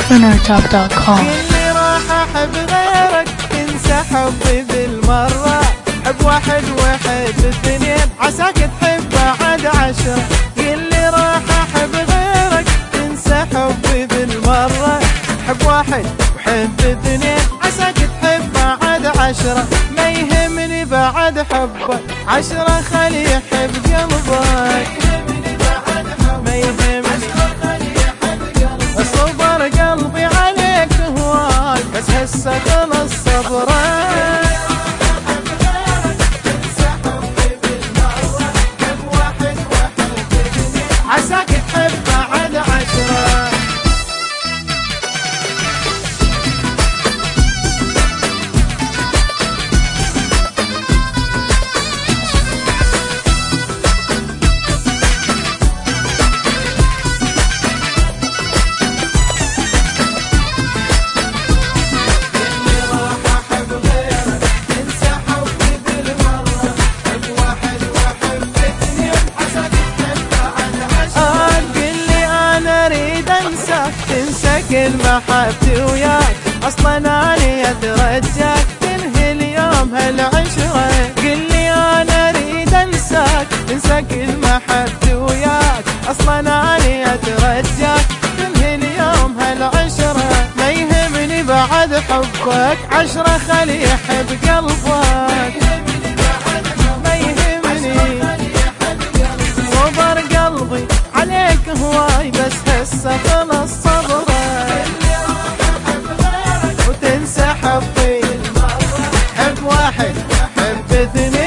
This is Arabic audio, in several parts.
winnertop.com. اللي راح احب غيرك تنسى حبي بالمرة. حب واحد وحب اثنين عساك تحب بعد 10. اللي راح احب غيرك تنسى حبي بالمرة. حب واحد وحب اثنين عساك تحب بعد 10. ما يهمني بعد حبك 10 خلي يحب قلبك. ما يهمني صبر قلبي عليك هواك بس هسه خلص صبرك. عساك تحب بعد 10. تنسى كل محبتي وياك اصلا اني اترجاك تنهي اليوم هالعشرة. قل لي انا اريد انساك تنسى كل محبتي وياك اصلا اني اترجاك تنهي اليوم هالعشرة. ما يهمني بعد حبك 10 خلي يحب قلبك. ما يهمني صبر قلبي عليك هواي بس هسه خلص صبرك. وتنسى حبي حب واحد حب اثنين.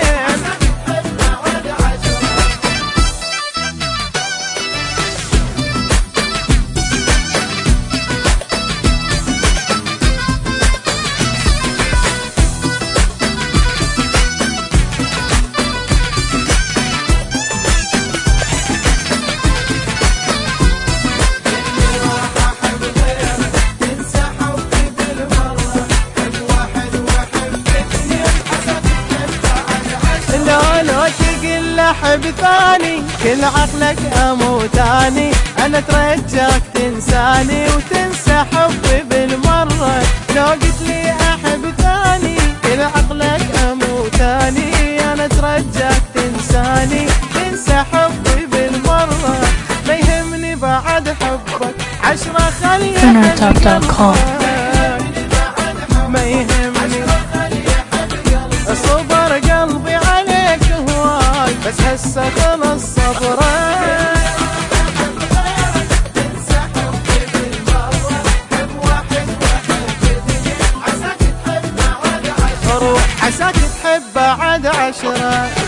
حب ثاني كل عقلك اموتاني. انا اترجاك تنساني وتنسى حبي بالمرة. لو قلت لي احب ثاني كل عقلك اموتاني. انا اترجاك تنساني تنسى حبي بالمرة. ما يهمني بعد حبك 10 خلي winnertop.com. ما يهمني صبر قلبي عليك هواي بس هسه خلص صبرك. عساك تحب بعد 10.